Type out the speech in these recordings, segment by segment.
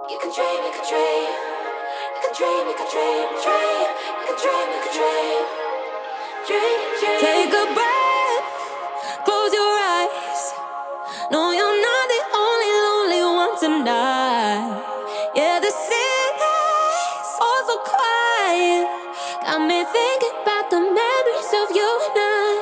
You can dream, you can dream. You can dream, you can dream, dream. You can dream, you can dream. Dream, dream. Take a breath, close your eyes. No, you're not the only lonely one tonight. Yeah, the city's all so quiet. Got me thinking about the memories of you and I.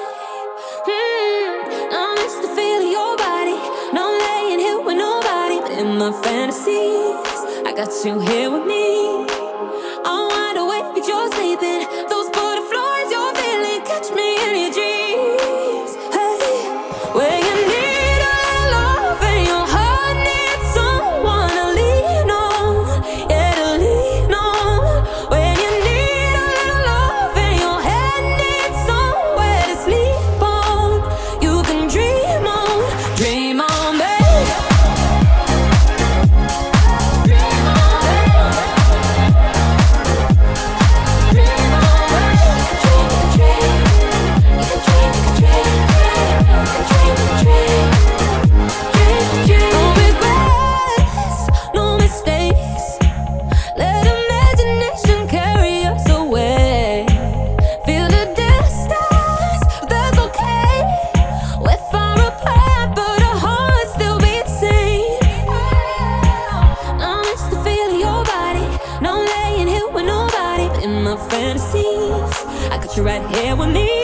I miss the feel of your body. No, I'm laying here with nobody. But in my fantasies, I got you here with me. I'm wide awake, but you're sleeping. Those butterflies you're feeling, catch me in your dreams. Hey, where you need a love and your heart needs someone to lean on. Yeah, to lean on. When you need a little love and your head needs somewhere to sleep on. You can dream on, babe. Fantasies, I got you right here with me.